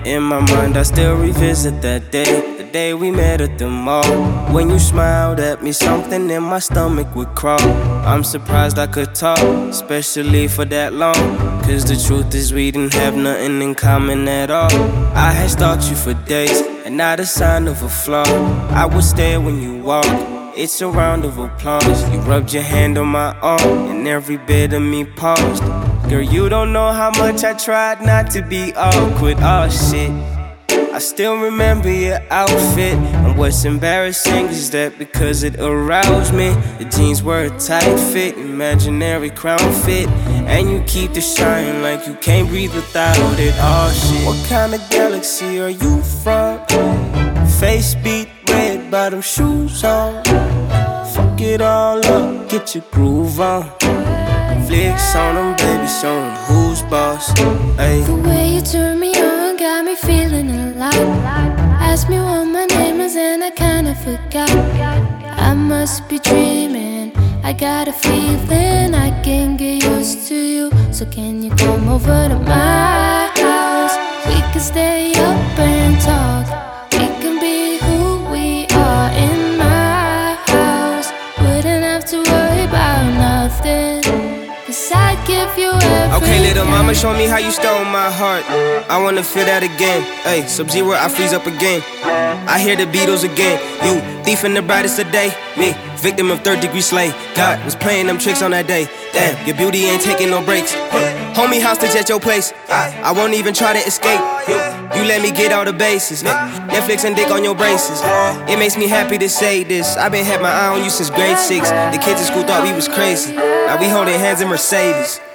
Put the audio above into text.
In my mind I still revisit that day, the day we met at the mall. When you smiled at me, something in my stomach would crawl. I'm surprised I could talk, especially for that long. Cause the truth is we didn't have nothing in common at all. I had stalked you for days, and not a sign of a flaw. I would stare when you walk, it's a round of applause. You rubbed your hand on my arm, and every bit of me paused. Girl, you don't know how much I tried not to be awkward. Oh shit, I still remember your outfit. And what's embarrassing is that because it aroused me, the jeans were a tight fit, imaginary crown fit. And you keep the shine like you can't breathe without it. Oh shit, what kind of galaxy are you from? Face beat, red bottom shoes on. Fuck it all up, get your groove on. Flicks on them, baby, show them who's boss. Ay. The way you turn me on got me feeling alive. Asked me what my name is and I kinda forgot. I must be dreaming, I got a feeling I can get used to you. So can you come over to my house? We can stay up and talk. We can be who we are in my house. Wouldn't have to worry about nothing, cause I'd give you everything. Okay, little mama, show me how you stole my heart. I wanna feel that again. Ay, Sub-Zero, I freeze up again. I hear the Beatles again. You, thief in the brightest of day. Me, victim of third-degree slay. God was playing them tricks on that day. Damn, your beauty ain't taking no breaks. Homie, hostage at your place. I won't even try to escape. You let me get all the bases. Netflix and dick on your braces. It makes me happy to say this. I've been had my eye on you since grade 6. The kids in school thought we was crazy. Now we holding hands in Mercedes.